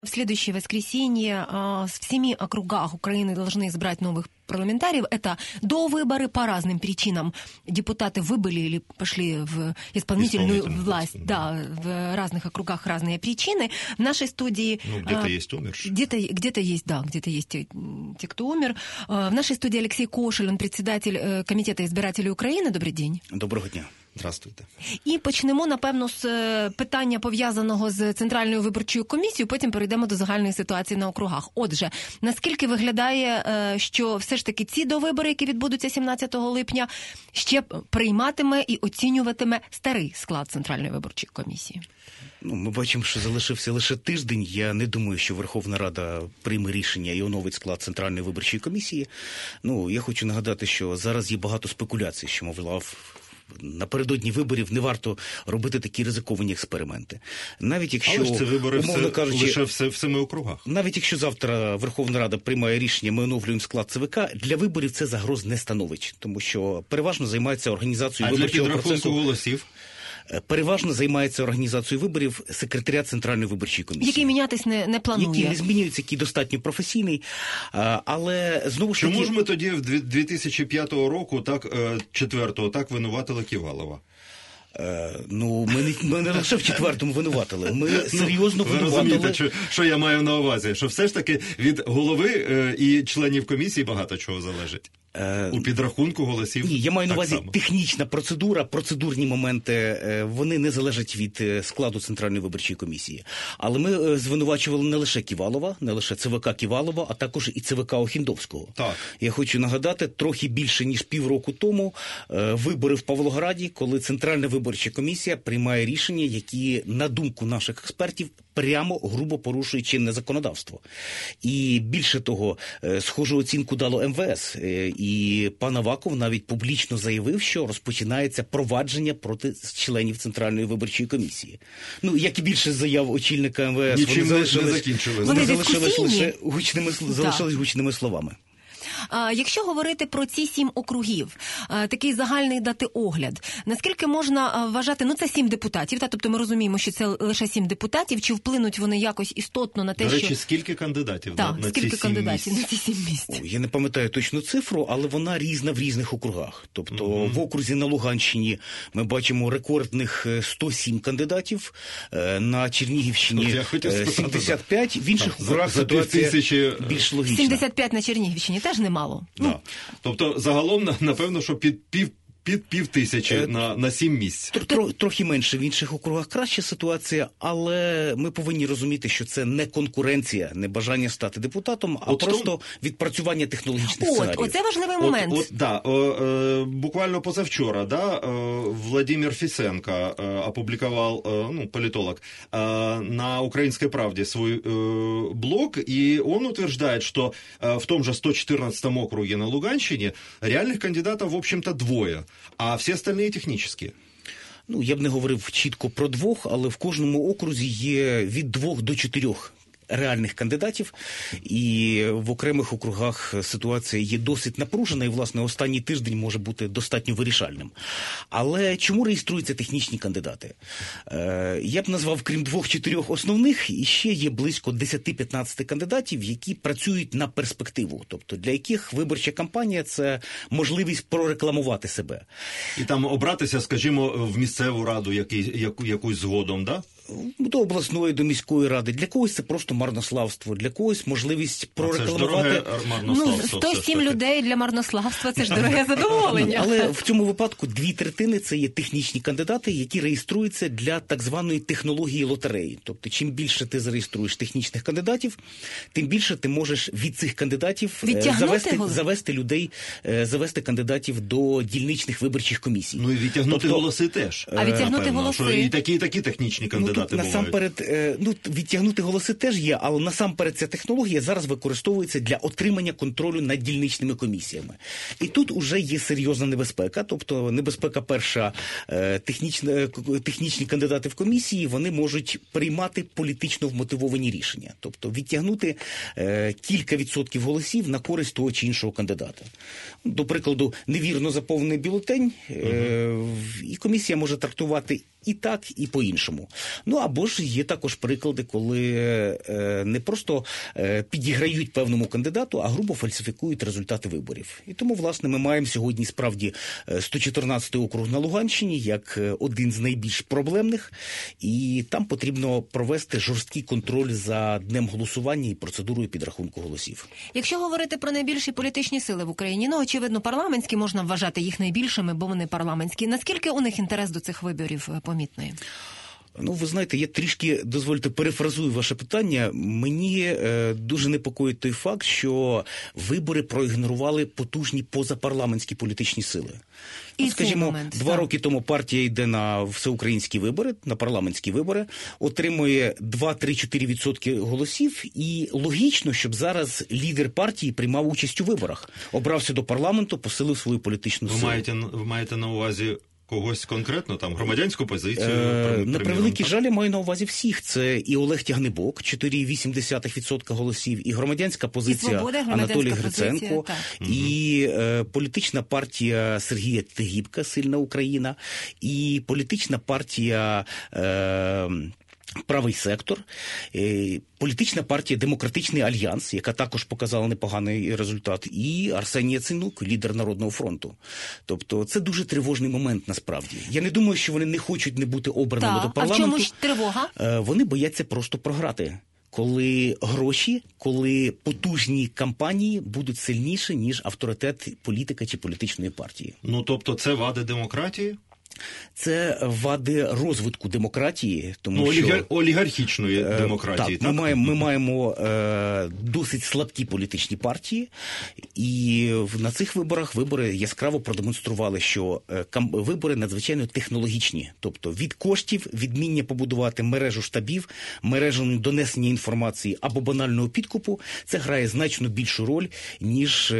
В следующее воскресенье в 7 округах Украины должны избрать новых парламентариев. Это до выборы по разным причинам. Депутаты выбыли или пошли в исполнительную власть. Да, в разных округах разные причины. В нашей студии... где-то есть умершие. Где-то есть, да, где-то есть те, кто умер. В нашей студии Алексей Кошель, он председатель Комітету избирателей України. Добрий день. Доброго дня. Здравствуйте. І почнемо, напевно, з питання, пов'язаного з Центральною виборчою комісією, потім перейдемо до загальної ситуації на округах. Отже, наскільки виглядає, що все ж таки ці довибори, які відбудуться 17 липня, ще прийматиме і оцінюватиме старий склад Центральної виборчої комісії? Ми бачимо, що залишився лише тиждень. Я не думаю, що Верховна Рада прийме рішення і оновить склад Центральної виборчої комісії. Я хочу нагадати, що зараз є багато спекуляцій, що, мовляв, напередодні виборів не варто робити такі ризиковані експерименти. Навіть якщо, але ж це вибори умовно кажучи, лише в 7 округах. Навіть якщо завтра Верховна Рада приймає рішення, ми оновлюємо склад ЦВК, для виборів це загроз не становить, тому що переважно займається організацією виборчого процесу. А для підрахунку голосів? Переважно займається організацією виборів секретаріат Центральної виборчої комісії. Який мінятись не планує. Який не змінюється, який достатньо професійний, але знову ж таки... Чому ж ми тоді в 2005 року, 4-го, так винуватили Ківалова? Ми не лише в 4-му винуватили, ми серйозно винуватили. Ви розумієте, що я маю на увазі? Що все ж таки від голови і членів комісії багато чого залежить? У підрахунку голосів? Ні, я маю на увазі технічна процедура, процедурні моменти, вони не залежать від складу Центральної виборчої комісії. Але ми звинувачували не лише Ківалова, не лише ЦВК Ківалова, а також і ЦВК Охендовського. Так. Я хочу нагадати, трохи більше ніж півроку тому вибори в Павлограді, коли Центральна виборча комісія приймає рішення, які, на думку наших експертів, прямо грубо порушує чинне законодавство. І більше того, схожу оцінку дало МВС. І пан Аваков навіть публічно заявив, що розпочинається провадження проти членів Центральної виборчої комісії. Як і більше заяв очільника МВС, нічим не закінчились. Вони залишились лише гучними словами. Якщо говорити про ці 7 округів, такий загальний дати огляд, наскільки можна вважати, це 7 депутатів, тобто ми розуміємо, що це лише 7 депутатів, чи вплинуть вони якось істотно на те, що... До речі, скільки кандидатів на ці 7 місць? Я не пам'ятаю точну цифру, але вона різна в різних округах. Тобто в окрузі на Луганщині ми бачимо рекордних 107 кандидатів, на Чернігівщині 75, в інших округах ситуація більш логічна. 75 на Чернігівщині теж немало. Тобто загалом, напевно, що під 5000 на 7 місць. Трохи менше в інших округах краща ситуація, але ми повинні розуміти, що це не конкуренція, не бажання стати депутатом, а просто відпрацювання технологічних сценаріїв. Оце важливий момент. Буквально позавчора, Владимир Фисенко опубликовал, политолог, на «Украинской правде» свой блог, и он утверждает, что в том же 114 округе на Луганщине реальных кандидатов, в общем-то, 2. А всі остальні технічні? Я б не говорив чітко про 2, але в кожному окрузі є від 2 до 4 реальних кандидатів, і в окремих округах ситуація є досить напружена, і, власне, останній тиждень може бути достатньо вирішальним. Але чому реєструються технічні кандидати? Я б назвав, крім 2-4 основних, іще є близько 10-15 кандидатів, які працюють на перспективу, тобто для яких виборча кампанія – це можливість прорекламувати себе. І там обратися, скажімо, в місцеву раду якусь згодом, да? До обласної, до міської ради. Для когось це просто марнославство, для когось можливість прорекламувати. Це ж дороге марнославство. 107 людей для марнославства – це ж дороге задоволення. Але в цьому випадку 2/3 – це є технічні кандидати, які реєструються для так званої технології лотереї. Тобто, чим більше ти зареєструєш технічних кандидатів, тим більше ти можеш від цих кандидатів завести кандидатів до дільничних виборчих комісій. І відтягнути голоси теж. А відтягнути голоси? І такі технічні кандидати бувають. Насамперед, відтягнути голоси теж є, але насамперед ця технологія зараз використовується для отримання контролю над дільничними комісіями. І тут уже є серйозна небезпека, тобто небезпека перша, технічні кандидати в комісії, вони можуть приймати політично вмотивовані рішення, тобто відтягнути кілька відсотків голосів на користь того чи іншого кандидата. До прикладу, невірно заповнений бюлетень, і комісія може трактувати і так, і по-іншому. Ну, або ж є також приклади, коли не просто підіграють певному кандидату, а грубо фальсифікують результати виборів. І тому, власне, ми маємо сьогодні справді 114-й округ на Луганщині як один з найбільш проблемних, і там потрібно провести жорсткий контроль за днем голосування і процедурою підрахунку голосів. Якщо говорити про найбільші політичні сили в Україні, ну, очевидно, парламентські, можна вважати їх найбільшими, бо вони парламентські. Наскільки у них інтерес до цих виборів помітний? Ну, ви знаєте, я трішки, дозвольте, перефразую ваше питання. Мені дуже непокоїть той факт, що вибори проігнорували потужні позапарламентські політичні сили. І скажімо, момент, 2 роки тому партія йде на всеукраїнські вибори, на парламентські вибори, отримує 2-3-4% голосів, і логічно, щоб зараз лідер партії приймав участь у виборах. Обрався до парламенту, посилив свою політичну силу. Ви маєте на увазі когось конкретно, там, громадянську позицію? На превеликий жаль, я маю на увазі всіх. Це і Олег Тягнебок, 4,8% голосів, і громадянська позиція Анатолій Гриценко, і політична партія Сергія Тегібка «Сильна Україна», і політична партія «Правий сектор», політична партія «Демократичний альянс», яка також показала непоганий результат, і Арсеній Яценюк, лідер Народного фронту. Тобто це дуже тривожний момент насправді. Я не думаю, що вони не хочуть не бути обраними до парламенту. А в чому ж тривога? Вони бояться просто програти. Коли гроші, коли потужні кампанії будуть сильніші, ніж авторитет політика чи політичної партії. Ну, тобто це вади демократії? Це вади розвитку демократії, тому що олігархічної демократії. Так, ми маємо досить слабкі політичні партії, і на цих вибори яскраво продемонстрували, що вибори надзвичайно технологічні. Тобто від коштів, від вміння побудувати мережу штабів, мережу донесення інформації або банального підкупу, це грає значно більшу роль, ніж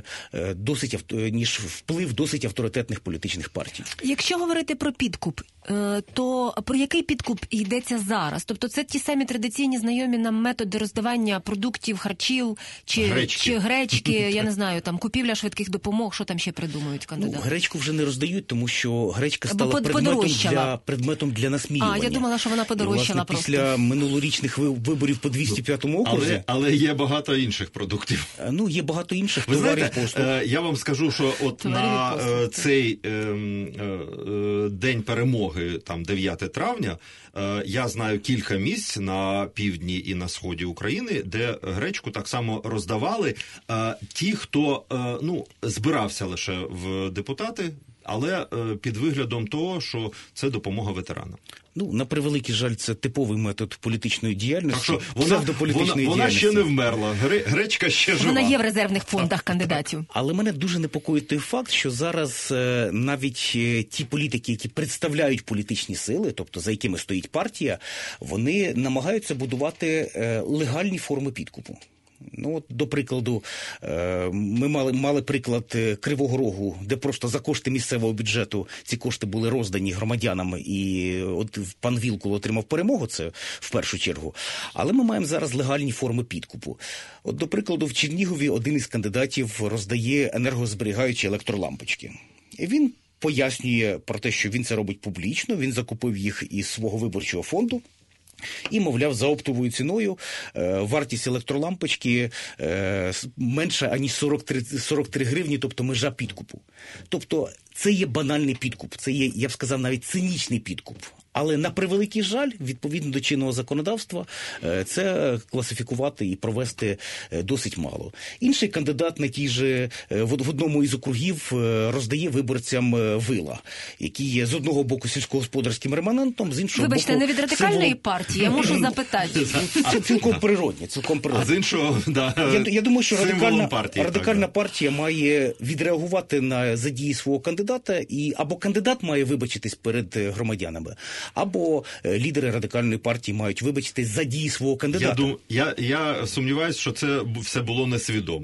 вплив досить авторитетних політичних партій. Якщо говорити про підкуп, то про який підкуп йдеться зараз? Тобто це ті самі традиційні знайомі нам методи роздавання продуктів, харчів чи гречки, я не знаю, там купівля швидких допомог, що там ще придумують кандидати? Ну, гречку вже не роздають, тому що гречка стала предметом для насміювання. А, я думала, що вона подорожчала просто. Після минулорічних виборів по 205-му окрузі. Але є багато інших продуктів. Ну, є багато інших товарів, послуг. Я вам скажу, що от на цей День перемоги, там 9 травня, я знаю кілька місць на півдні і на сході України, де гречку так само роздавали ті, хто збирався лише в депутати, але під виглядом того, що це допомога ветеранам. Ну, на превеликий жаль, це типовий метод політичної діяльності. Так що вона ще не вмерла, гречка ще жива. Вона є в резервних фондах кандидатів. Але мене дуже непокоїть той факт, що зараз навіть ті політики, які представляють політичні сили, тобто за якими стоїть партія, вони намагаються будувати легальні форми підкупу. Ну, от, до прикладу, ми мали приклад Кривого Рогу, де просто за кошти місцевого бюджету ці кошти були роздані громадянам, і от пан Вілкул отримав перемогу, це в першу чергу. Але ми маємо зараз легальні форми підкупу. От, до прикладу, в Чернігові один із кандидатів роздає енергозберігаючі електролампочки. І він пояснює про те, що він це робить публічно, він закупив їх із свого виборчого фонду. І, мовляв, за оптовою ціною вартість електролампочки менша, аніж 43 гривні, тобто межа підкупу. Тобто це є банальний підкуп, це є, я б сказав, навіть цинічний підкуп. Але на превеликий жаль, відповідно до чинного законодавства, це класифікувати і провести досить мало. Інший кандидат на тій же, в одному із округів роздає виборцям вила, які є з одного боку сільськогосподарським реманентом, з іншого боку... Вибачте, не від радикальної партії, я можу запитати. Це цілком природне, А з іншого, я думаю, що радикальна партія має відреагувати на задії свого кандидата, і або кандидат має вибачитись перед громадянами, або лідери радикальної партії мають вибачитись за дії свого кандидата. Я сумніваюся, що це все було несвідомо.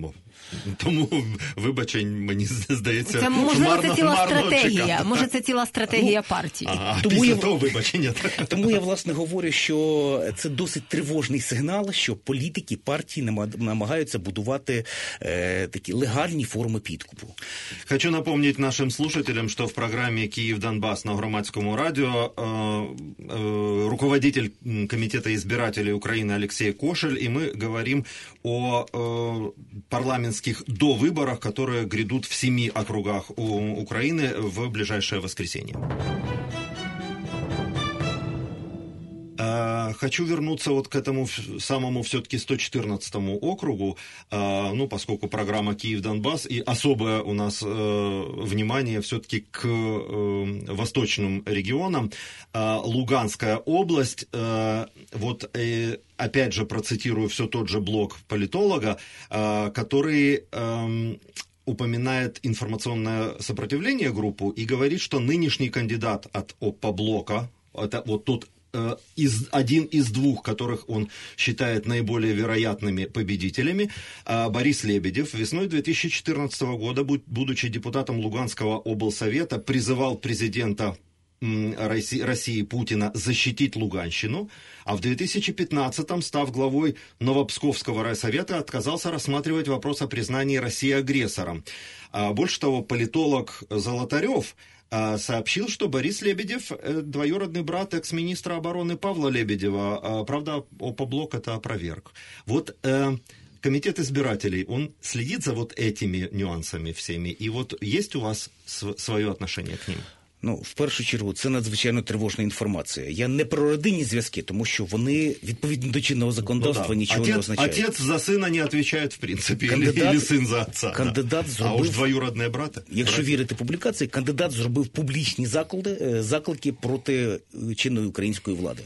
Тому вибачень, мені здається, це, можливо, це ціла стратегія. Чекати. Може, це ціла стратегія партії. Після того вибачення. Тому я, власне, говорю, що це досить тривожний сигнал, що політики, партії намагаються будувати такі легальні форми підкупу. Хочу напомнить нашим слушателям, что в программе «Киев-Донбасс» на Громадскому радио руководитель Комитета избирателей Украины Алексей Кошель, и мы говорим о парламентских довыборах, которые грядут в 7 округах Украины в ближайшее воскресенье. Хочу вернуться вот к этому самому все-таки 114-му округу, ну, поскольку программа «Киев-Донбасс», и особое у нас внимание все-таки к восточным регионам. Луганская область, вот опять же процитирую все тот же блог политолога, который упоминает информационное сопротивление группу и говорит, что нынешний кандидат от ОППО-блока, это вот тот один из двух, которых он считает наиболее вероятными победителями, Борис Лебедев, весной 2014 года, будучи депутатом Луганского облсовета, призывал президента России Путина защитить Луганщину, а в 2015-м, став главой Новопсковского райсовета, отказался рассматривать вопрос о признании России агрессором. Больше того, политолог Золотарев сообщил, что Борис Лебедев – двоюродный брат экс-министра обороны Павла Лебедева. Правда, ОППО-блок это опроверг. Вот комитет избирателей, он следит за вот этими нюансами всеми? И вот есть у вас свое отношение к ним? Ну, в першу чергу, це надзвичайно тривожна інформація. Я не про родинні зв'язки, тому що вони, відповідно до чинного законодавства, нічого не означають. Отець за сина не відповідає, в принципі, або син за отця. Кандидат зробив, а уж двоюродні брати. Якщо вірити публікації, кандидат зробив публічні заклики проти чинної української влади.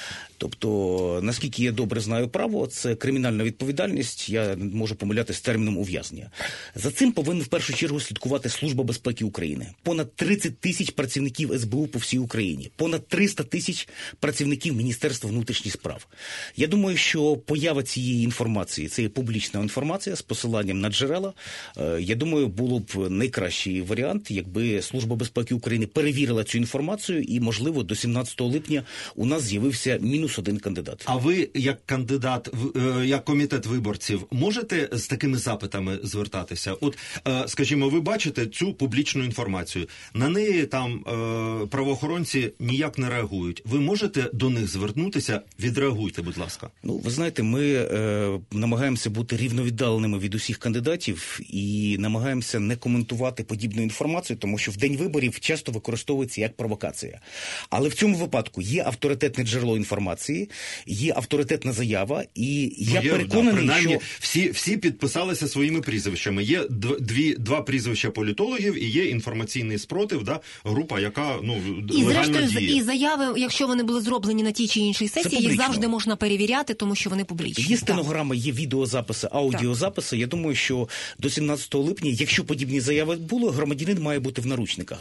Тобто, наскільки я добре знаю право, це кримінальна відповідальність, я можу помилятися терміном ув'язнення. За цим повинна в першу чергу слідкувати Служба безпеки України. Понад 30 тисяч працівників СБУ по всій Україні, понад 300 тисяч працівників Міністерства внутрішніх справ. Я думаю, що поява цієї інформації, це є публічна інформація з посиланням на джерела, я думаю, було б найкращий варіант, якби Служба безпеки України перевірила цю інформацію і, можливо, до 17 липня у нас з'явився мінус один кандидат. А ви, як кандидат, як комітет виборців, можете з такими запитами звертатися? От, скажімо, ви бачите цю публічну інформацію. На неї там правоохоронці ніяк не реагують. Ви можете до них звернутися? Відреагуйте, будь ласка. Ну, ви знаєте, ми намагаємося бути рівновіддаленими від усіх кандидатів і намагаємося не коментувати подібну інформацію, тому що в день виборів часто використовується як провокація. Але в цьому випадку є авторитетне джерело інформації, є авторитетна заява, і я переконаний, що... Всі підписалися своїми прізвищами. Є два прізвища політологів і є інформаційний спротив, да, група, яка легально діє. І заяви, якщо вони були зроблені на тій чи іншій сесії, їх завжди можна перевіряти, тому що вони публічні. Є стенограма, є відеозаписи, аудіозаписи. Я думаю, що до 17 липня, якщо подібні заяви були, громадянин має бути в наручниках.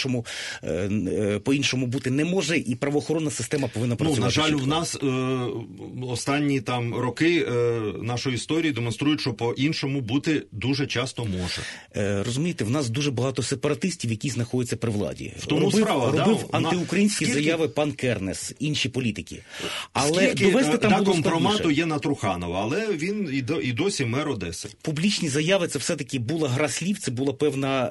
По-іншому бути не може, і правоохоронна система повинна працювати. На жаль, в нас останні там роки нашої історії демонструють, що по-іншому бути дуже часто може. Розумієте, в нас дуже багато сепаратистів, які знаходяться при владі. В тому робив антиукраїнські заяви пан Кернес, інші політики. Але довести там було компромату є на Труханова, але він і досі мер Одеси. Публічні заяви – це все-таки була гра слів, це була певна...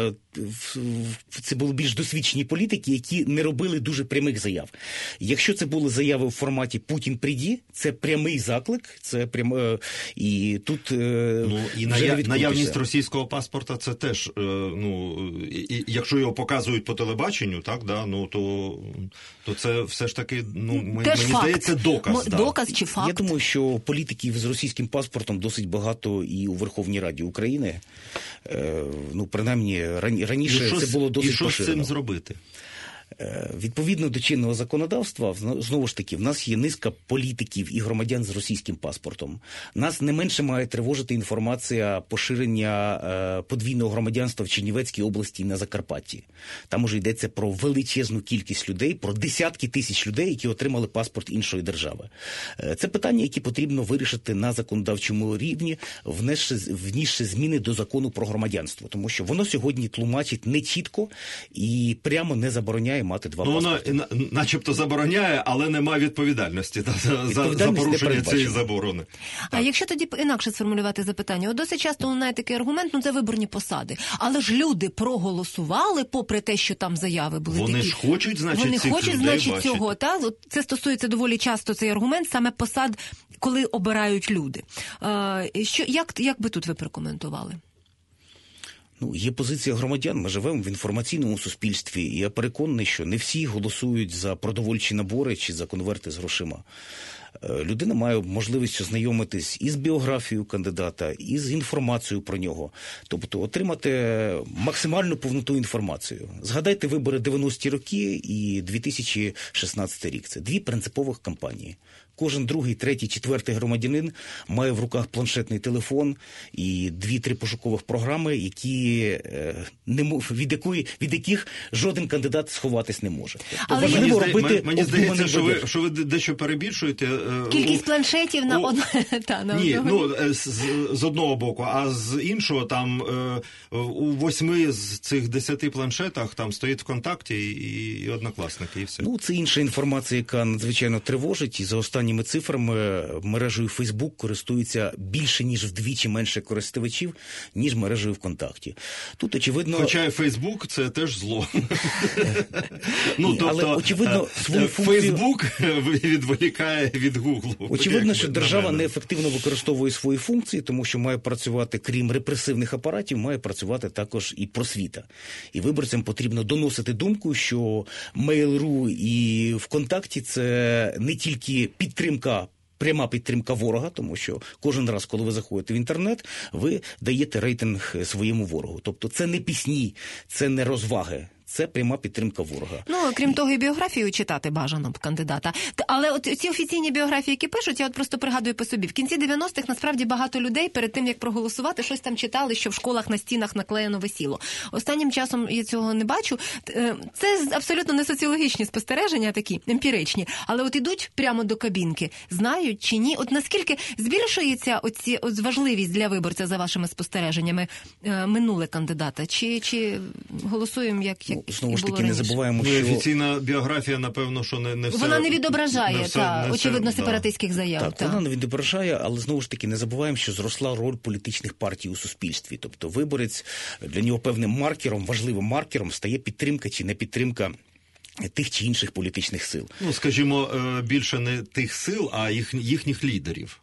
Це були більш досвідчені політики, які не робили дуже прямих заяв. Якщо це були заяви в форматі «Путін, приді», це прямий заклик, це і тут і наявність російського паспорта – це теж, якщо його показують по телебаченню, так, да, то це все ж таки, мені здається, доказ. Доказ чи факт? Я думаю, що політиків з російським паспортом досить багато і у Верховній Раді України. Принаймні, раніше це було досить поширено. І що з цим зробити? Відповідно до чинного законодавства, знову ж таки, в нас є низка політиків і громадян з російським паспортом. Нас не менше має тривожити інформація поширення подвійного громадянства в Чернівецькій області і на Закарпатті. Там уже йдеться про величезну кількість людей, про десятки тисяч людей, які отримали паспорт іншої держави. Це питання, які потрібно вирішити на законодавчому рівні, внісши зміни до закону про громадянство. Тому що воно сьогодні тлумачить не чітко і прямо не забороняє мати два паспорти. Воно начебто забороняє, але немає відповідальності за порушення цієї заборони. А якщо тоді інакше сформулювати запитання? От досить часто лунає такий аргумент, це виборні посади. Але ж люди проголосували, попри те, що там заяви були вони такі. Ж хочуть, значить, вони цих хочуть, людей значить, бачити. цього. Це стосується доволі часто, цей аргумент, саме посад, коли обирають люди. Як би тут ви прокоментували? Є позиція громадян, ми живемо в інформаційному суспільстві, і я переконаний, що не всі голосують за продовольчі набори чи за конверти з грошима. Людина має можливість ознайомитись із біографією кандидата, і з інформацією про нього. Тобто отримати максимальну повноту інформацію. Згадайте вибори 90-ті роки і 2016 рік. Це дві принципових кампанії. Кожен другий, третій, четвертий громадянин має в руках планшетний телефон і 2-3 пошукових програми, від яких жоден кандидат сховатись не може. Але важливо робити мені здається, що ви дещо перебільшуєте. Кількість планшетів на одного. Ні, з одного боку, а з іншого там у 8 з цих 10 планшетах там стоїть ВКонтакті і Однокласники, і все. Це інша інформація, яка надзвичайно тривожить, і за останніми цифрами мережею Facebook користується більше, ніж вдвічі менше користувачів, ніж мережею ВКонтакті. Тут, очевидно... Хоча і Facebook – це теж зло. Але, очевидно, свою функцію... Facebook відволікає від Google. Очевидно, що держава неефективно використовує свої функції, тому що має працювати, крім репресивних апаратів, має працювати також і просвіта. І виборцям потрібно доносити думку, що Mail.ru і ВКонтакті – це не тільки пряма підтримка ворога, тому що кожен раз, коли ви заходите в інтернет, ви даєте рейтинг своєму ворогу. Тобто це не пісні, це не розваги. Це пряма підтримка ворога. Крім того, і біографію читати бажано б кандидата. Але от ці офіційні біографії, які пишуть, я от просто пригадую по собі. В кінці 90-х насправді багато людей перед тим, як проголосувати, щось там читали, що в школах на стінах наклеєно висіло. Останнім часом я цього не бачу. Це абсолютно не соціологічні спостереження такі, емпіричні. Але от ідуть прямо до кабінки. Знають чи ні? От наскільки збільшується важливість для виборця, за вашими спостереженнями, минуле кандидата? Чи голосуємо як знову ж таки, не забуваємо, що... Офіційна біографія, напевно, що не все... Вона не відображає, очевидно, сепаратистських заяв. Так, вона не відображає, але, знову ж таки, не забуваємо, що зросла роль політичних партій у суспільстві. Тобто виборець, для нього певним маркером, важливим маркером стає підтримка чи не підтримка тих чи інших політичних сил. Скажімо, більше не тих сил, а їхніх лідерів.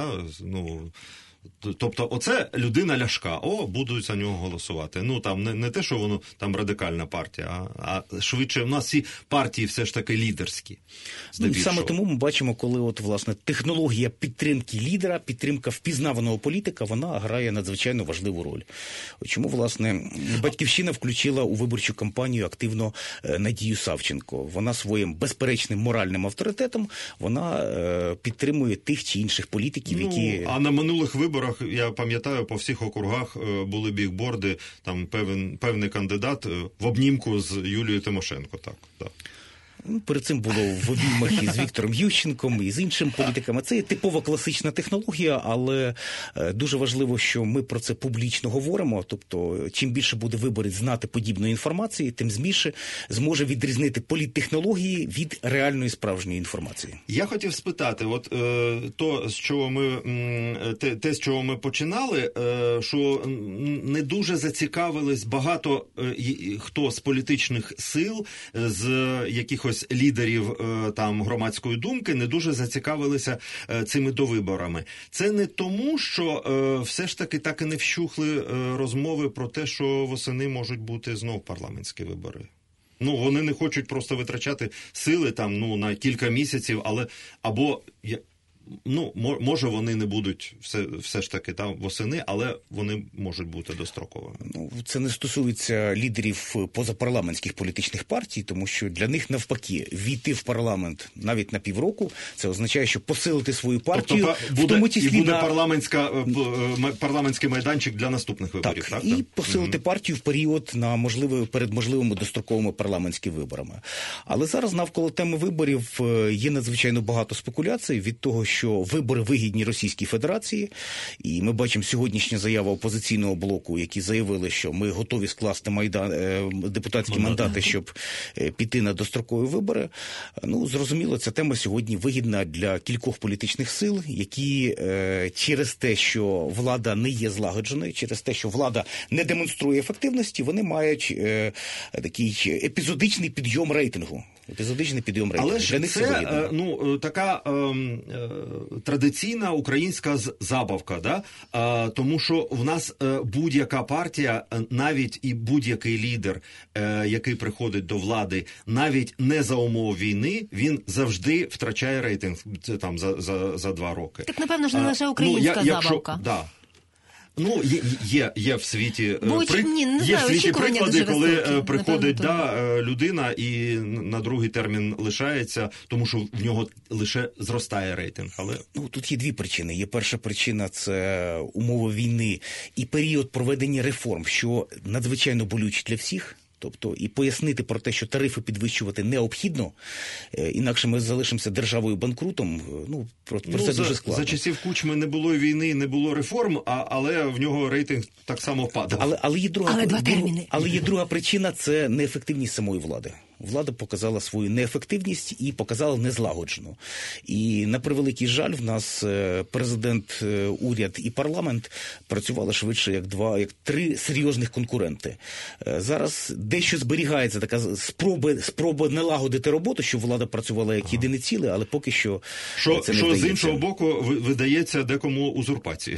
Тобто, оце людина Ляшка, будуть за нього голосувати. Там не те, що воно там радикальна партія, а швидше в нас всі партії все ж таки лідерські. Саме тому ми бачимо, коли власне технологія підтримки лідера, підтримка впізнаваного політика, вона грає надзвичайно важливу роль. Чому, власне, Батьківщина включила у виборчу кампанію активно Надію Савченко. Вона своїм безперечним моральним авторитетом, вона підтримує тих чи інших політиків, які... А на минулих виборах, я пам'ятаю, по всіх округах були бігборди, там певний кандидат в обнімку з Юлією Тимошенко. Так. Перед цим було в обіймах із Віктором Ющенком, і з іншими політиками. Це є типова класична технологія, але дуже важливо, що ми про це публічно говоримо. Тобто, чим більше буде виборець знати подібної інформації, тим зможе відрізнити політтехнології від реальної справжньої інформації. Я хотів спитати, з чого ми починали, що не дуже зацікавились багато хто з політичних сил, з якихось лідерів там громадської думки, не дуже зацікавилися цими довиборами. Це не тому, що все ж таки так і не вщухли розмови про те, що восени можуть бути знов парламентські вибори. Вони не хочуть просто витрачати сили там, на кілька місяців, або може вони не будуть все ж таки там восени, але вони можуть бути достроковими. Це не стосується лідерів позапарламентських політичних партій, тому що для них навпаки війти в парламент навіть на півроку, це означає, що посилити свою партію, тобто, в тому числі буде парламентський майданчик для наступних виборів. Так, і посилити партію в період перед можливими достроковими парламентськими виборами. Але зараз навколо теми виборів є надзвичайно багато спекуляцій від того, що вибори вигідні Російській Федерації, і ми бачимо сьогоднішня заява опозиційного блоку, які заявили, що ми готові скласти депутатські мандати, щоб піти на дострокові вибори. Зрозуміло, ця тема сьогодні вигідна для кількох політичних сил, які через те, що влада не є злагодженою, через те, що влада не демонструє ефективності, вони мають такий епізодичний підйом рейтингу. Але ж це така традиційна українська забавка, да? Тому що в нас будь-яка партія, навіть і будь-який лідер, який приходить до влади, навіть не за умов війни, він завжди втрачає рейтинг там за 2 роки. Так, напевно ж, не лише українська забавка. Да. Є в світі приклади, коли приходить людина і на другий термін лишається, тому що в нього лише зростає рейтинг. Але тут є 2 причини. Є перша причина – це умови війни і період проведення реформ, що надзвичайно болючі для всіх. Тобто і пояснити про те, що тарифи підвищувати необхідно, інакше ми залишимося державою-банкрутом, про це дуже складно. За часів Кучми не було війни, не було реформ, але в нього рейтинг так само впадав. Але є друга причина – це неефективність самої влади. Влада показала свою неефективність і показала незлагоджену. І на превеликий жаль, в нас президент, уряд і парламент працювали швидше як 3 серйозних конкуренти. Зараз дещо зберігається така спроба налагодити роботу, щоб влада працювала як єдине ціле, але поки що це не вдається. Що з іншого боку видається декому узурпацією.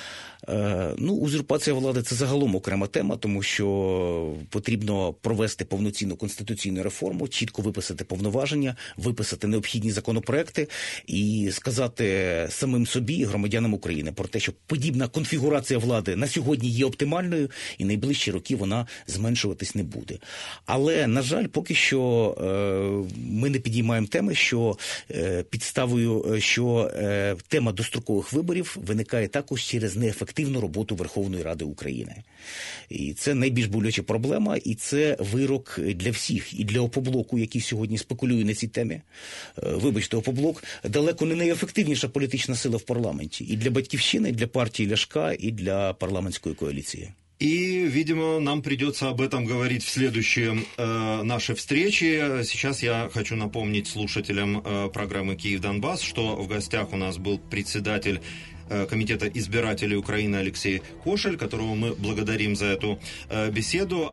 Узурпація влади – це загалом окрема тема, тому що потрібно провести повноцінну конституційну реформу, чітко виписати повноваження, виписати необхідні законопроекти і сказати самим собі і громадянам України про те, що подібна конфігурація влади на сьогодні є оптимальною і найближчі роки вона зменшуватись не буде. Але, на жаль, поки що ми не підіймаємо теми, що тема дострокових виборів виникає також через неефективну роботу Верховної Ради України. І це найбільш болюча проблема, і це вирок для всіх. І для Опоблоку, який сьогодні спекулює на цій темі. Вибачте, Опоблок далеко не найефективніша політична сила в парламенті. І для Батьківщини, і для партії Ляшка, і для парламентської коаліції. И, видимо, нам придется об этом говорить в следующей нашей встрече. Сейчас я хочу напомнить слушателям программы «Киев-Донбасс», что в гостях у нас был председатель Комитета избирателей Украины Алексей Кошель, которого мы благодарим за эту беседу.